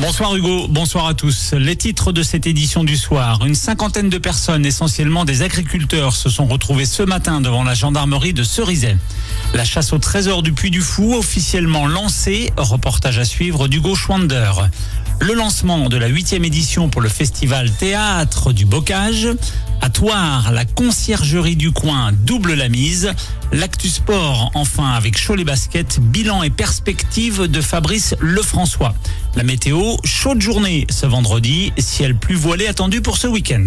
Bonsoir Hugo, bonsoir à tous. Les titres de cette édition du soir. Une cinquantaine de personnes, essentiellement des agriculteurs, se sont retrouvés ce matin devant la gendarmerie de Cerizay. La chasse au trésor du Puy du Fou, officiellement lancée. Reportage à suivre d'Hugo Schwander. Le lancement de la 8e édition pour le festival Théâtre du Bocage. À Thouars, la conciergerie du coin double la mise. L'actu sport, enfin, avec Cholet Basket, bilan et perspective de Fabrice Lefrançois. La météo, chaude journée ce vendredi, ciel plus voilé attendu pour ce week-end.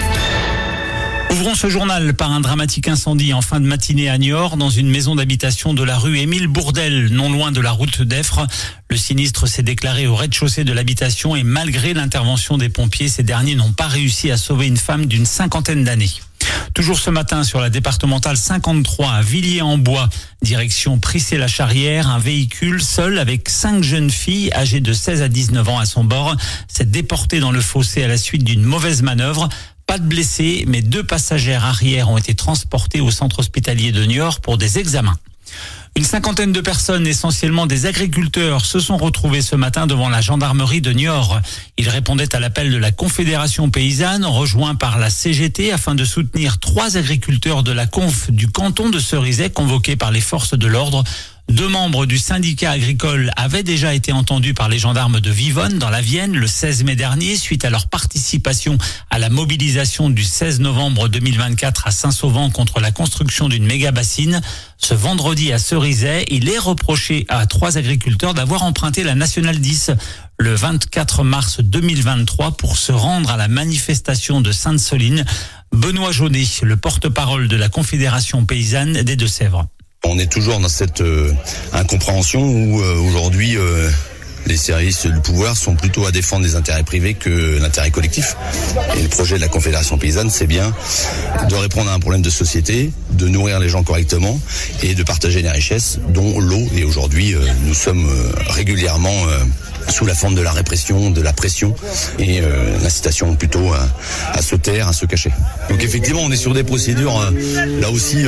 Ouvrons ce journal par un dramatique incendie en fin de matinée à Niort, dans une maison d'habitation de la rue Émile Bourdelle, non loin de la route d'Effre. Le sinistre s'est déclaré au rez-de-chaussée de l'habitation et malgré l'intervention des pompiers, ces derniers n'ont pas réussi à sauver une femme d'une cinquantaine d'années. Toujours ce matin sur la départementale 53 à Villiers-en-Bois, direction Prissé-la-Charrière, un véhicule seul avec 5 jeunes filles âgées de 16 à 19 ans à son bord s'est déporté dans le fossé à la suite d'une mauvaise manœuvre. Pas de blessés, mais 2 passagères arrière ont été transportées au centre hospitalier de Niort pour des examens. Une cinquantaine de personnes, essentiellement des agriculteurs, se sont retrouvés ce matin devant la gendarmerie de Niort. Ils répondaient à l'appel de la Confédération paysanne, rejoint par la CGT, afin de soutenir 3 agriculteurs de la conf du canton de Cerizay, convoqués par les forces de l'ordre. 2 membres du syndicat agricole avaient déjà été entendus par les gendarmes de Vivonne dans la Vienne le 16 mai dernier suite à leur participation à la mobilisation du 16 novembre 2024 à Saint-Sauvent contre la construction d'une méga-bassine. Ce vendredi à Cerizay, il est reproché à 3 agriculteurs d'avoir emprunté la Nationale 10 le 24 mars 2023 pour se rendre à la manifestation de Sainte-Soline. Benoît Jaunet, le porte-parole de la Confédération paysanne des Deux-Sèvres. On est toujours dans cette incompréhension où aujourd'hui les services du pouvoir sont plutôt à défendre les intérêts privés que l'intérêt collectif. Et le projet de la Confédération paysanne, c'est bien de répondre à un problème de société, de nourrir les gens correctement et de partager les richesses, dont l'eau. Et aujourd'hui, nous sommes régulièrement sous la forme de la répression, de la pression et l'incitation plutôt à se taire, à se cacher. Donc effectivement, on est sur des procédures là aussi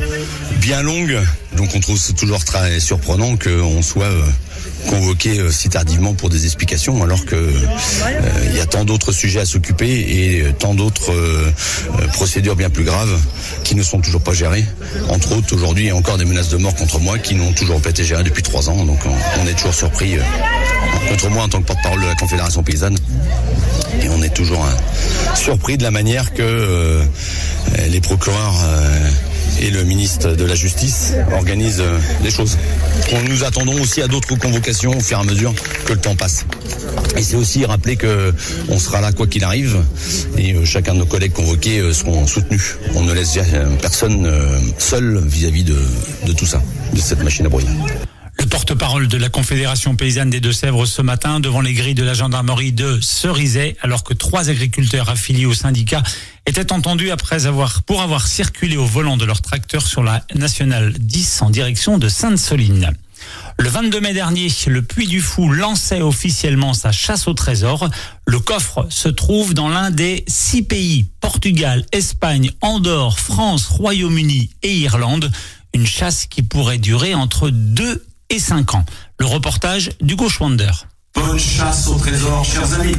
bien longues. Donc on trouve toujours très surprenant qu'on soit convoqué si tardivement pour des explications, alors que il y a tant d'autres sujets à s'occuper et tant d'autres procédures bien plus graves qui ne sont toujours pas gérées. Entre autres, aujourd'hui, il y a encore des menaces de mort contre moi qui n'ont toujours pas été gérées depuis 3 ans. Donc on est toujours surpris contre moi en tant que porte-parole de la Confédération paysanne. Et on est toujours surpris de la manière que les procureurs et le ministre de la Justice organisent les choses. Nous attendons aussi à d'autres convocations au fur et à mesure que le temps passe. Et c'est aussi rappeler que on sera là quoi qu'il arrive et chacun de nos collègues convoqués seront soutenus. On ne laisse personne seul vis-à-vis de tout ça, de cette machine à brouiller. Le porte-parole de la Confédération paysanne des Deux-Sèvres ce matin devant les grilles de la gendarmerie de Cerizay, alors que 3 agriculteurs affiliés au syndicat étaient entendus pour avoir circulé au volant de leur tracteur sur la Nationale 10 en direction de Sainte-Soline. Le 22 mai dernier, le Puy du Fou lançait officiellement sa chasse au trésor. Le coffre se trouve dans l'un des 6 pays, Portugal, Espagne, Andorre, France, Royaume-Uni et Irlande. Une chasse qui pourrait durer entre 2 et 5 ans. Le reportage d'Hugo Schwander. Bonne chasse au trésor, chers amis.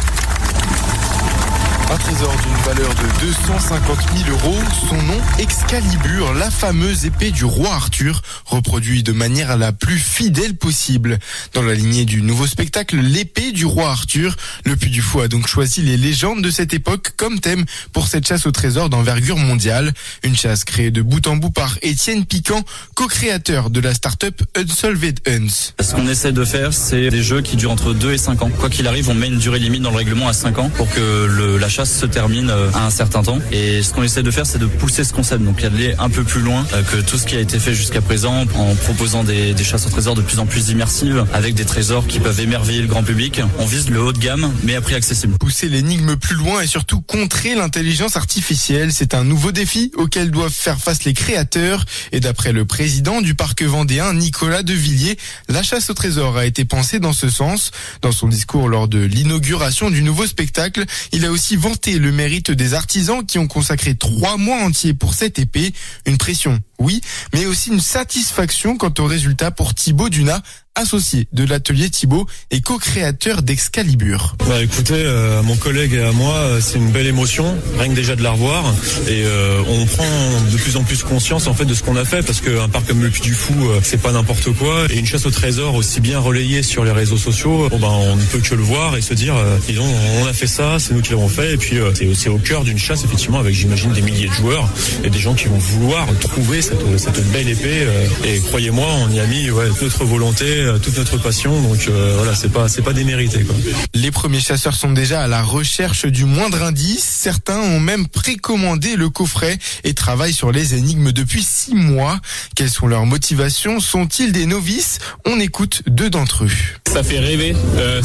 Un trésor d'une valeur de 250 000 €, son nom Excalibur, la fameuse épée du roi Arthur, reproduit de manière la plus fidèle possible. Dans la lignée du nouveau spectacle L'épée du roi Arthur, le Puy du Fou a donc choisi les légendes de cette époque comme thème pour cette chasse au trésor d'envergure mondiale. Une chasse créée de bout en bout par Étienne Piquant, co-créateur de la start-up Unsolved Hunts. Ce qu'on essaie de faire, c'est des jeux qui durent entre 2 et 5 ans. Quoi qu'il arrive, on met une durée limite dans le règlement à 5 ans pour que la chasse se termine à un certain temps. Et ce qu'on essaie de faire, c'est de pousser ce concept, donc aller un peu plus loin que tout ce qui a été fait jusqu'à présent, en proposant des chasses au trésor de plus en plus immersives, avec des trésors qui peuvent émerveiller le grand public. On vise le haut de gamme, mais à prix accessible. Pousser l'énigme plus loin et surtout contrer l'intelligence artificielle, c'est un nouveau défi auquel doivent faire face les créateurs. Et d'après le président du parc vendéen, Nicolas Devilliers, la chasse au trésor a été pensée dans ce sens. Dans son discours lors de l'inauguration du nouveau spectacle, il a aussi vanté le mérite des artisans qui ont consacré 3 mois entiers pour cette épée. Une pression, oui, mais aussi une satisfaction quant au résultat pour Thibaut Dunat, associé de l'atelier Thibaut et co-créateur d'Excalibur. Écoutez, à mon collègue et à moi, c'est une belle émotion, rien que déjà de la revoir. Et on prend de plus en plus conscience en fait de ce qu'on a fait, parce qu'un parc comme le Puy du Fou, c'est pas n'importe quoi. Et une chasse au trésor aussi bien relayée sur les réseaux sociaux, on ne peut que le voir et se dire, on a fait ça, c'est nous qui l'avons fait. Et puis c'est au cœur d'une chasse, effectivement, avec j'imagine des milliers de joueurs et des gens qui vont vouloir trouver cette belle épée. Et croyez-moi, on y a mis toute notre volonté, toute notre passion. Donc voilà, c'est pas démérité, quoi. Les premiers chasseurs sont déjà à la recherche du moindre indice. Certains ont même précommandé le coffret et travaillent sur les énigmes depuis 6 mois. Quelles sont leurs motivations? Sont-ils des novices? On écoute 2 d'entre eux. Ça fait rêver.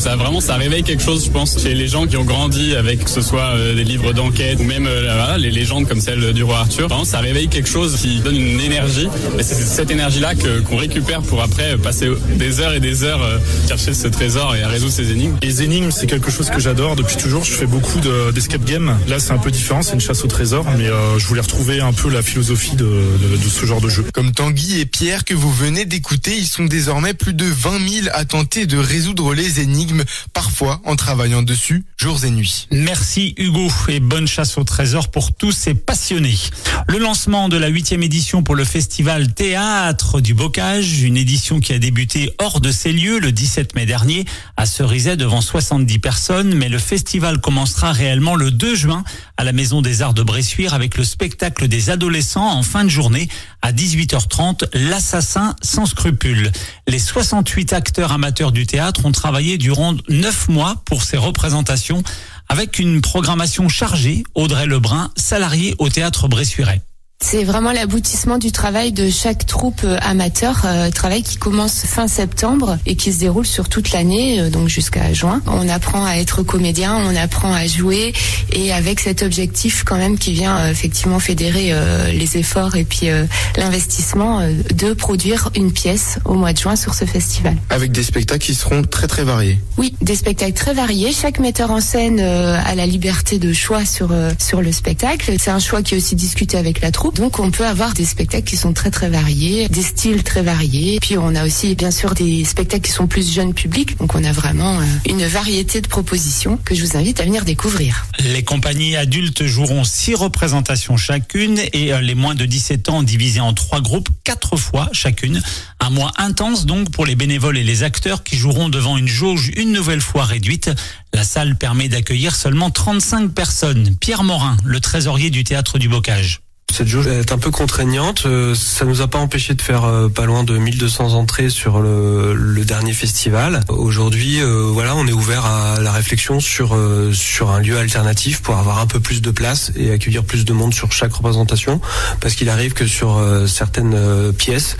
Ça réveille quelque chose, je pense, chez les gens qui ont grandi avec, que ce soit des livres d'enquête ou même les légendes comme celle du roi Arthur. Vraiment, ça réveille quelque chose qui donne une énergie. Et c'est cette énergie-là qu'on récupère pour après passer des heures et des heures chercher ce trésor et à résoudre ces énigmes. Les énigmes, c'est quelque chose que j'adore depuis toujours. Je fais beaucoup d'escape game. Là, c'est un peu différent, c'est une chasse au trésor, mais je voulais retrouver un peu la philosophie de ce genre de jeu. Comme Tanguy et Pierre que vous venez d'écouter, ils sont désormais plus de 20 000 à tenter de résoudre les énigmes, parfois en travaillant dessus jours et nuits. Merci Hugo et bonne chasse au trésor pour tous ces passionnés. Le lancement de la 8e édition pour le festival Théâtre du Bocage, une édition qui a débuté hors de ses lieux le 17 mai dernier à Cerizay devant 70 personnes, mais le festival commencera réellement le 2 juin à la Maison des Arts de Bressuire avec le spectacle des adolescents en fin de journée à 18h30, L'assassin sans scrupules. Les 68 acteurs amateurs du théâtre ont travaillé durant 9 mois pour ces représentations avec une programmation chargée. Audrey Lebrun, salariée au théâtre bressuirais. C'est vraiment l'aboutissement du travail de chaque troupe amateur, travail qui commence fin septembre et qui se déroule sur toute l'année, donc jusqu'à juin. On apprend à être comédien, on apprend à jouer et avec cet objectif quand même qui vient effectivement fédérer les efforts et puis l'investissement de produire une pièce au mois de juin sur ce festival. Avec des spectacles qui seront très très variés. Oui, des spectacles très variés. Chaque metteur en scène a la liberté de choix sur le spectacle. C'est un choix qui est aussi discuté avec la troupe. Donc on peut avoir des spectacles qui sont très très variés, des styles très variés. Puis on a aussi bien sûr des spectacles qui sont plus jeunes publics. Donc on a vraiment une variété de propositions que je vous invite à venir découvrir. Les compagnies adultes joueront 6 représentations chacune et les moins de 17 ans divisés en 3 groupes 4 fois chacune. Un mois intense donc pour les bénévoles et les acteurs qui joueront devant une jauge une nouvelle fois réduite. La salle permet d'accueillir seulement 35 personnes. Pierre Morin, le trésorier du théâtre du Bocage. Cette jauge est un peu contraignante. Ça nous a pas empêché de faire pas loin de 1200 entrées sur le dernier festival. Aujourd'hui, on est ouvert à la réflexion sur un lieu alternatif pour avoir un peu plus de place et accueillir plus de monde sur chaque représentation. Parce qu'il arrive que sur certaines pièces,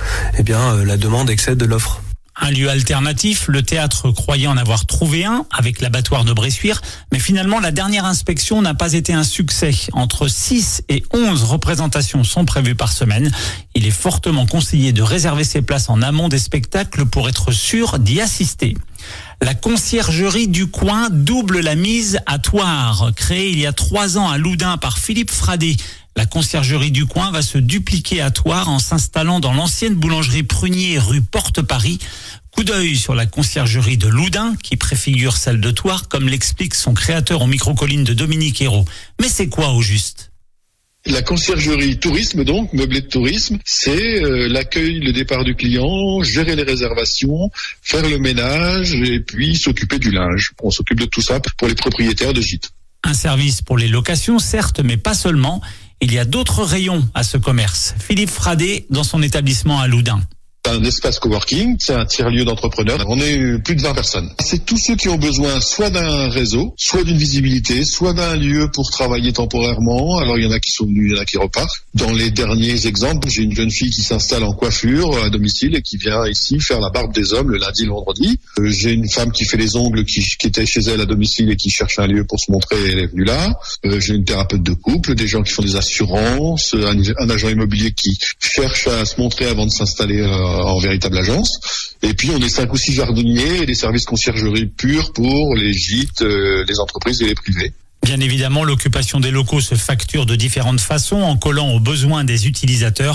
la demande excède l'offre. Un lieu alternatif, le théâtre croyait en avoir trouvé un avec l'abattoir de Bressuire, mais finalement la dernière inspection n'a pas été un succès. Entre 6 et 11 représentations sont prévues par semaine. Il est fortement conseillé de réserver ses places en amont des spectacles pour être sûr d'y assister. La conciergerie du coin double la mise à Thouars. Créée il y a 3 ans à Loudun par Philippe Fradet, la conciergerie du coin va se dupliquer à Thouars en s'installant dans l'ancienne boulangerie Prunier rue Porte-Paris. Coup d'œil sur la conciergerie de Loudun qui préfigure celle de Thouars, comme l'explique son créateur au micro-colline de Dominique Hérault. Mais c'est quoi au juste ? La conciergerie tourisme, donc, meublé de tourisme, c'est l'accueil, le départ du client, gérer les réservations, faire le ménage et puis s'occuper du linge. On s'occupe de tout ça pour les propriétaires de gîtes. Un service pour les locations, certes, mais pas seulement. Il y a d'autres rayons à ce commerce. Philippe Fradet, dans son établissement à Loudun. C'est un espace coworking, c'est un tiers-lieu d'entrepreneurs. On est plus de 20 personnes. C'est tous ceux qui ont besoin soit d'un réseau, soit d'une visibilité, soit d'un lieu pour travailler temporairement. Alors il y en a qui sont venus, il y en a qui repartent. Dans les derniers exemples, j'ai une jeune fille qui s'installe en coiffure à domicile et qui vient ici faire la barbe des hommes le lundi et le vendredi. J'ai une femme qui fait les ongles qui était chez elle à domicile et qui cherche un lieu pour se montrer, elle est venue là. J'ai une thérapeute de couple, des gens qui font des assurances, un agent immobilier qui cherche à se montrer avant de s'installer en véritable agence. Et puis on est 5 ou 6 jardiniers et des services conciergerie purs pour les gîtes, les entreprises et les privés. Bien évidemment, l'occupation des locaux se facture de différentes façons en collant aux besoins des utilisateurs.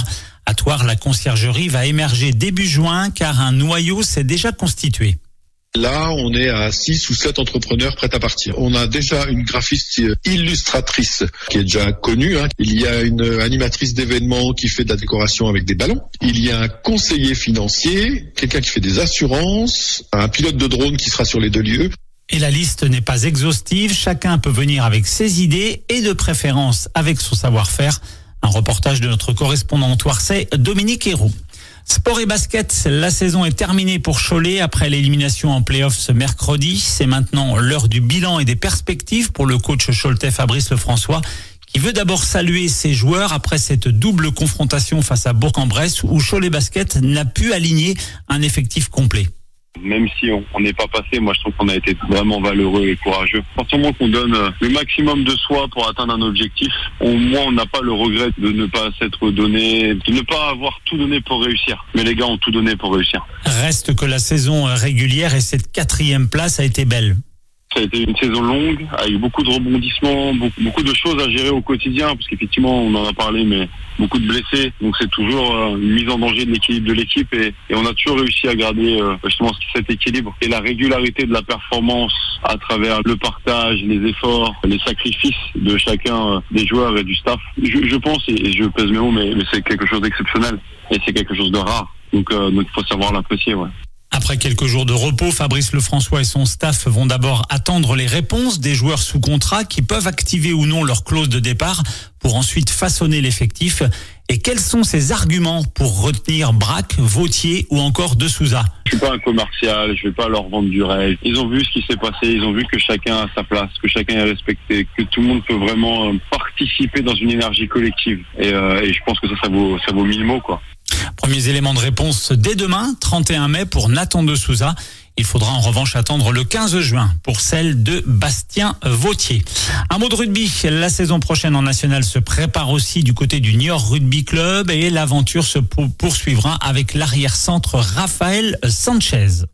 À Thouars, la conciergerie va émerger début juin car un noyau s'est déjà constitué. Là, on est à 6 ou 7 entrepreneurs prêts à partir. On a déjà une graphiste illustratrice qui est déjà connue. Il y a une animatrice d'événements qui fait de la décoration avec des ballons. Il y a un conseiller financier, quelqu'un qui fait des assurances, un pilote de drone qui sera sur les 2 lieux. Et la liste n'est pas exhaustive. Chacun peut venir avec ses idées et de préférence avec son savoir-faire. Un reportage de notre correspondant thouarçais, Dominique Héroux. Sport et basket, la saison est terminée pour Cholet après l'élimination en play-off ce mercredi. C'est maintenant l'heure du bilan et des perspectives pour le coach choletais Fabrice Lefrançois, qui veut d'abord saluer ses joueurs après cette double confrontation face à Bourg-en-Bresse où Cholet Basket n'a pu aligner un effectif complet. Même si on n'est pas passé, moi je trouve qu'on a été vraiment valeureux et courageux. À partir du moment qu'on donne le maximum de soi pour atteindre un objectif, au moins on n'a pas le regret de ne pas s'être donné, de ne pas avoir tout donné pour réussir. Mais les gars ont tout donné pour réussir. Reste que la saison régulière et cette 4e place a été belle. Ça a été une saison longue, avec beaucoup de rebondissements, beaucoup de choses à gérer au quotidien, parce qu'effectivement, on en a parlé, mais beaucoup de blessés. Donc c'est toujours une mise en danger de l'équilibre de l'équipe et on a toujours réussi à garder justement cet équilibre et la régularité de la performance à travers le partage, les efforts, les sacrifices de chacun des joueurs et du staff. Je pense, et je pèse mes mots, mais c'est quelque chose d'exceptionnel et c'est quelque chose de rare. Donc il faut savoir l'apprécier, ouais. Après quelques jours de repos, Fabrice Lefrançois et son staff vont d'abord attendre les réponses des joueurs sous contrat qui peuvent activer ou non leur clause de départ pour ensuite façonner l'effectif. Et quels sont ces arguments pour retenir Braque, Vautier ou encore De Souza? Je suis pas un commercial, je vais pas leur vendre du rêve. Ils ont vu ce qui s'est passé, ils ont vu que chacun a sa place, que chacun est respecté, que tout le monde peut vraiment participer dans une énergie collective. Et je pense que ça vaut 1000 mots, quoi. Premiers éléments de réponse dès demain, 31 mai pour Nathan De Souza. Il faudra en revanche attendre le 15 juin pour celle de Bastien Vautier. Un mot de rugby. La saison prochaine en national se prépare aussi du côté du Niort Rugby Club et l'aventure se poursuivra avec l'arrière-centre Raphaël Sanchez.